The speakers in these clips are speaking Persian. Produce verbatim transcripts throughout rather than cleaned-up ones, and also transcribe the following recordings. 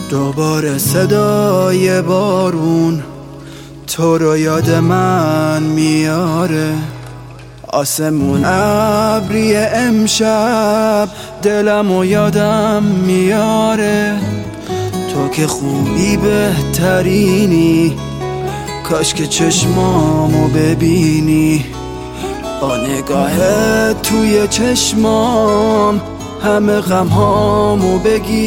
دوباره صدای بارون تو رو یاد من میاره، آسمون ابری امشب دلم و یادم میاره. تو که خوبی بهترینی، کاش که چشمامو ببینی، با نگاهت توی چشمام همه غمهامو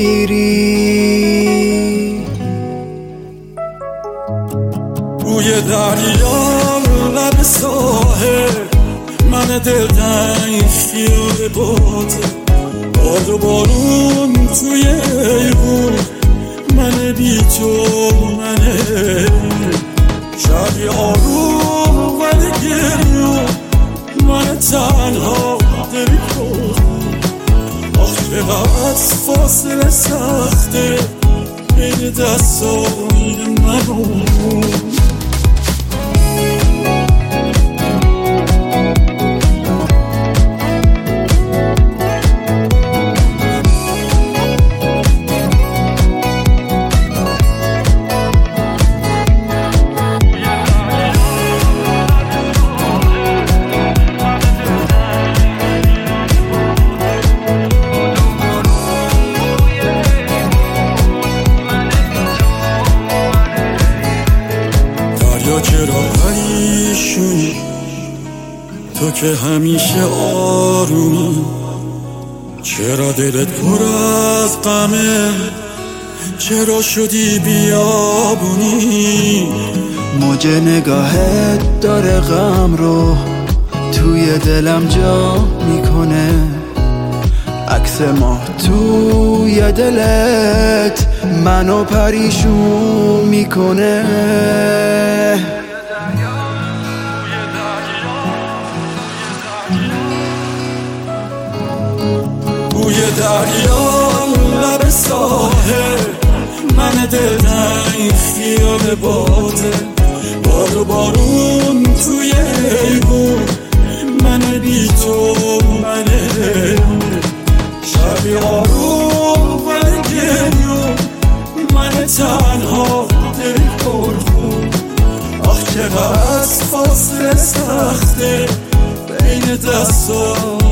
بگیری. بوی دریا لب ساحل، من دلتنگ خیال باته، باد و بارون توی ایوون، من بی تو منه، شبی آروم ولی گریون، من تنها دلی کنم. آخ چقدر فاصله سخته بین دستای من و چرا پریشونی، تو که همیشه آرومی، چرا دلت پر از غمه، چرا شدی بیابونی. موج نگاهت داره غم رو توی دلم جا میکنه، عکس ما توی دلت منو پریشون میکنه. بوی دریا لب ساحل، من دلتنگ خیال باته، باد و بارون توی ایوون، من بی تو منه، شبی آروم ولی گریون، من تنها دل پرخون. آخ چقدر فاصله سخته بین دستا